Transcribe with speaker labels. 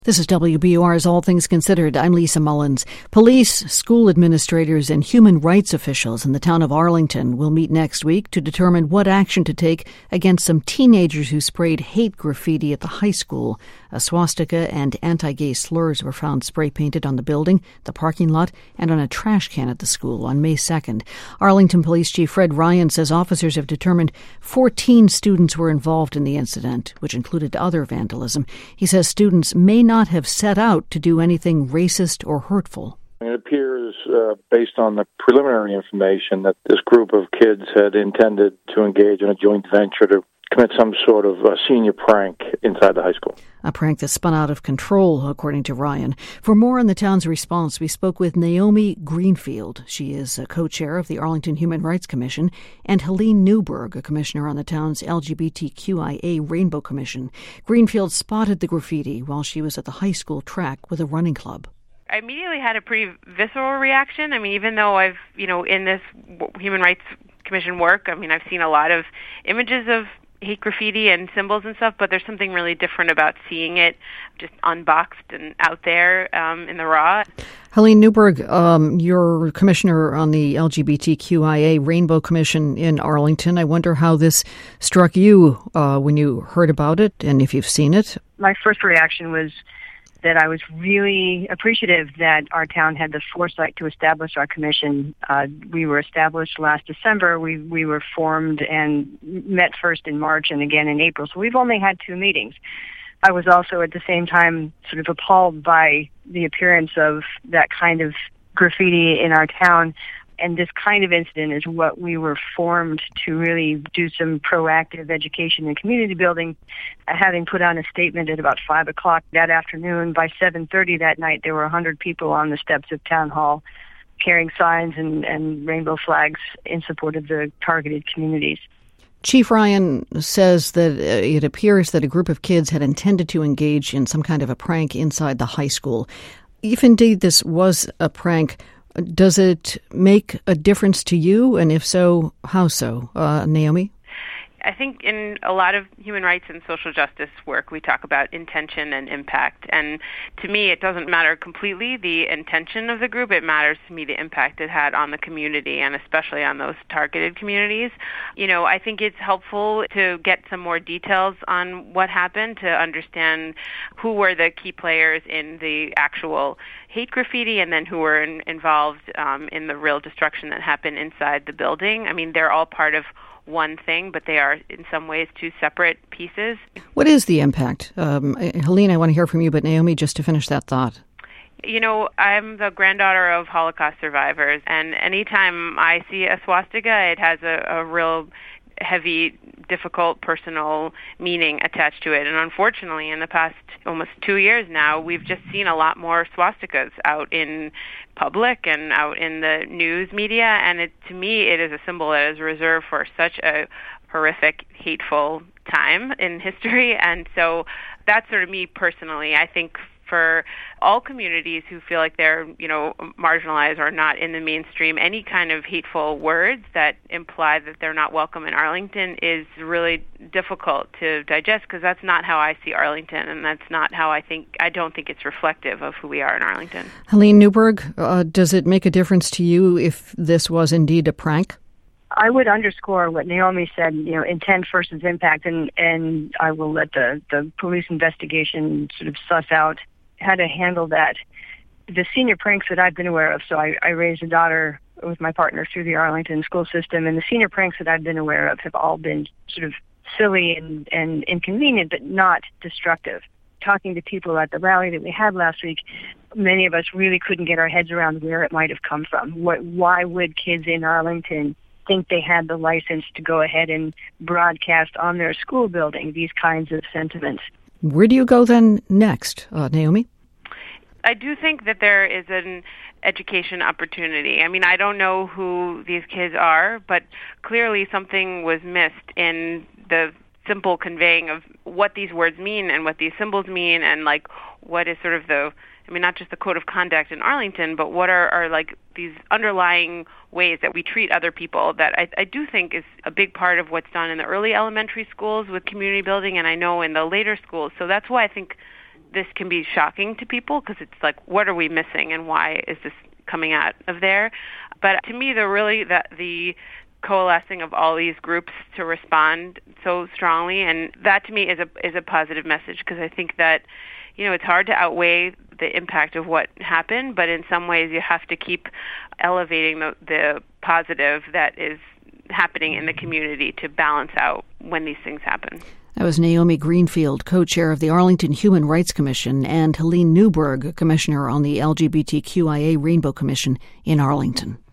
Speaker 1: This is WBUR's All Things Considered. I'm Lisa Mullins. Police, school administrators, and human rights officials in the town of Arlington will meet next week to determine what action to take against some teenagers who sprayed hate graffiti at the high school. A swastika and anti-gay slurs were found spray-painted on the building, the parking lot, and on a trash can at the school on May 2nd. Arlington Police Chief Fred Ryan says officers have determined 14 students were involved in the incident, which included other vandalism. He says students may not have set out to do anything racist or hurtful.
Speaker 2: It appears, based on the preliminary information, that this group of kids had intended to engage in a joint venture to commit some sort of senior prank inside the high school.
Speaker 1: A prank that spun out of control, according to Ryan. For more on the town's response, we spoke with Naomi Greenfield. She is a co-chair of the Arlington Human Rights Commission, and Helene Newberg, a commissioner on the town's LGBTQIA Rainbow Commission. Greenfield spotted the graffiti while she was at the high school track with a running club.
Speaker 3: I immediately had a pretty visceral reaction. I mean, even though I've, in this Human Rights Commission work, I've seen a lot of images of hate graffiti and symbols and stuff, but there's something really different about seeing it just unboxed and out there in the raw.
Speaker 1: Helene Newberg, you're commissioner on the LGBTQIA Rainbow Commission in Arlington. I wonder how this struck you when you heard about it and if you've seen it.
Speaker 4: My first reaction was that I was really appreciative that our town had the foresight to establish our commission. We were established last December. We were formed and met first in March and again in April. So we've only had 2 meetings. I was also at the same time sort of appalled by the appearance of that kind of graffiti in our town. And this kind of incident is what we were formed to really do some proactive education and community building. Having put on a statement at about 5 o'clock that afternoon, by 7:30 that night, there were 100 people on the steps of Town Hall carrying signs and rainbow flags in support of the targeted communities.
Speaker 1: Chief Ryan says that it appears that a group of kids had intended to engage in some kind of a prank inside the high school. If indeed this was a prank, does it make a difference to you? And if so, how so? Naomi?
Speaker 3: I think in a lot of human rights and social justice work, we talk about intention and impact. And to me, it doesn't matter completely the intention of the group. It matters to me the impact it had on the community, and especially on those targeted communities. I think it's helpful to get some more details on what happened, to understand who were the key players in the actual hate graffiti, and then who were involved in the real destruction that happened inside the building. They're all part of one thing, but they are in some ways 2 separate pieces.
Speaker 1: What is the impact? Helene, I want to hear from you, but Naomi, just to finish that thought.
Speaker 3: I'm the granddaughter of Holocaust survivors, and anytime I see a swastika, it has a real heavy, difficult personal meaning attached to it. And unfortunately, in the past almost 2 years now, we've just seen a lot more swastikas out in public and out in the news media. And to me, it is a symbol that is reserved for such a horrific, hateful time in history. And so that's sort of me personally. I think for all communities who feel like they're, marginalized or not in the mainstream, any kind of hateful words that imply that they're not welcome in Arlington is really difficult to digest, because that's not how I see Arlington, and that's not how I don't think it's reflective of who we are in Arlington.
Speaker 1: Helene Newberg, does it make a difference to you if this was indeed a prank?
Speaker 4: I would underscore what Naomi said, intent versus impact, and I will let the police investigation sort of suss out how to handle that. The senior pranks that I've been aware of, so I raised a daughter with my partner through the Arlington school system, and the senior pranks that I've been aware of have all been sort of silly and inconvenient, but not destructive. Talking to people at the rally that we had last week, many of us really couldn't get our heads around where it might have come from. Why would kids in Arlington think they had the license to go ahead and broadcast on their school building these kinds of sentiments?
Speaker 1: Where do you go then next, Naomi?
Speaker 3: I do think that there is an education opportunity. I don't know who these kids are, but clearly something was missed in the simple conveying of what these words mean and what these symbols mean, and what is sort of not just the code of conduct in Arlington, but what are these underlying ways that we treat other people that I do think is a big part of what's done in the early elementary schools with community building, and I know in the later schools. So that's why I think this can be shocking to people because it's like, what are we missing and why is this coming out of there? But to me, the coalescing of all these groups to respond so strongly, and that to me is a positive message, because I think that, it's hard to outweigh the impact of what happened, but in some ways you have to keep elevating the positive that is happening in the community to balance out when these things happen.
Speaker 1: That was Naomi Greenfield, co-chair of the Arlington Human Rights Commission, and Helene Newberg, commissioner on the LGBTQIA Rainbow Commission in Arlington.